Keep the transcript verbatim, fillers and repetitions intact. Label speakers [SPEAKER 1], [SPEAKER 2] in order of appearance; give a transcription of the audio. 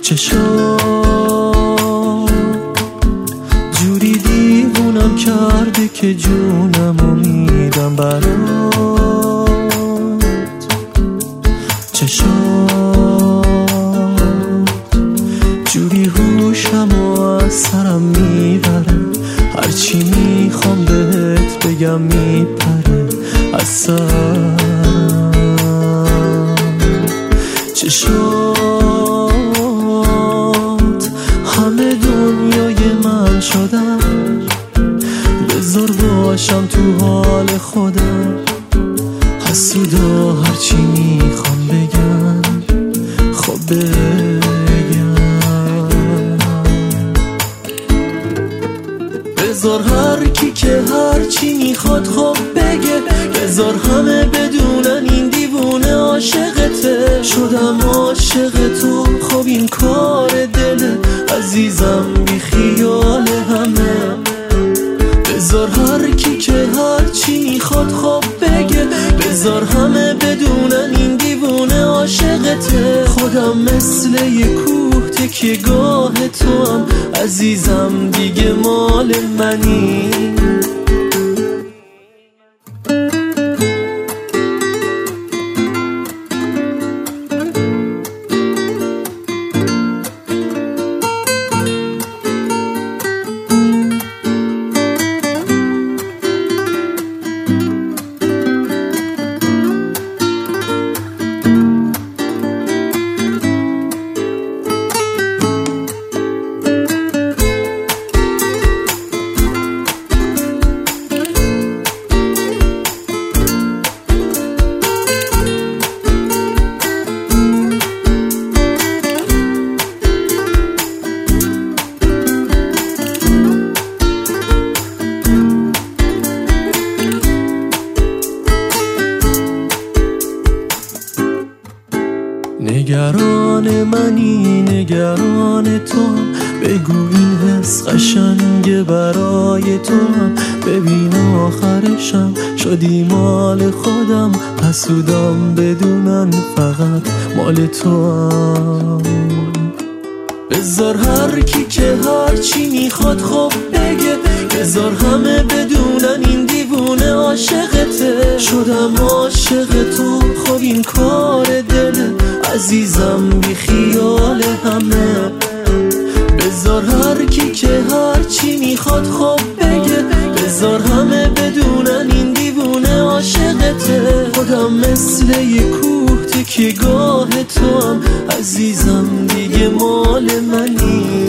[SPEAKER 1] چشام جوری دیوونم کرده که جونمو میدم برات. چشام جوری هوشمو از سرم میبره، هرچی میخوام بهت بگم میپره از سرم. چشات همه دنیای من شدن، بذار باشم تو حال خودم. حسودا هرچی میخوام بگم خب بگم. بذار هر کی که هرچی میخواد خب بگه، بذار همه بدونن این دیوونه عاشقته. شدم عاشق تو خب این کار دله، عزیزم بی خیال همه. بذار هر کی که هرچی میخواد خب بگه، بذار همه بدونن این دیوونه عاشقته. خودم مثل یه کوه تکیه گاه تو هم، عزیزم دیگه مال منی. نگران منی نگران تو هم، بگو این حس قشنگه برای تو هم. ببین آخرشم شدی مال خودم، حسودام بدونن فقط مال تو هم. بذار هر کی که هرچی میخواد خب بگه، بذار همه بدونن این دیوونه عاشقته. شدم عاشق تو خب این کار دله، عزیزم بی خیال همه. بذار هر کی که هرچی میخواد خب بگه، بذار همه بدونن این دیوونه عاشقته. خودم مثل یه کوه تکیه گاه تو هم، عزیزم دیگه مال منی.